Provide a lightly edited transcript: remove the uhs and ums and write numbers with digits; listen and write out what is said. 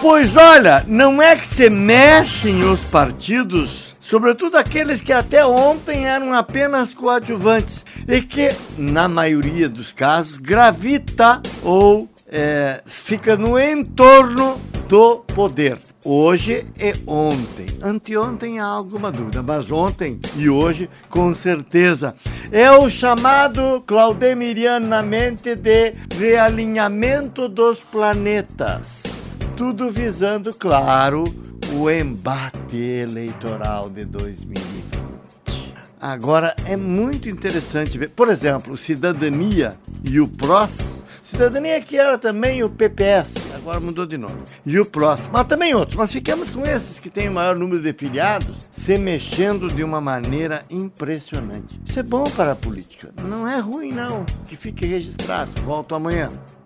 Pois olha, não é que se mexem os partidos, sobretudo aqueles que até ontem eram apenas coadjuvantes e que, na maioria dos casos, gravita ou fica no entorno do poder. Hoje e ontem. Anteontem há alguma dúvida, mas ontem e hoje, com certeza. É o chamado claudemirianamente de realinhamento dos planetas. Tudo visando, claro, o embate eleitoral de 2020. Agora, é muito interessante ver, por exemplo, o Cidadania e o PROS. Cidadania que era também o PPS, agora mudou de nome. E o PROS, mas também outros. Mas ficamos com esses que têm o maior número de filiados se mexendo de uma maneira impressionante. Isso é bom para a política. Não é ruim, não. Que fique registrado. Volto amanhã.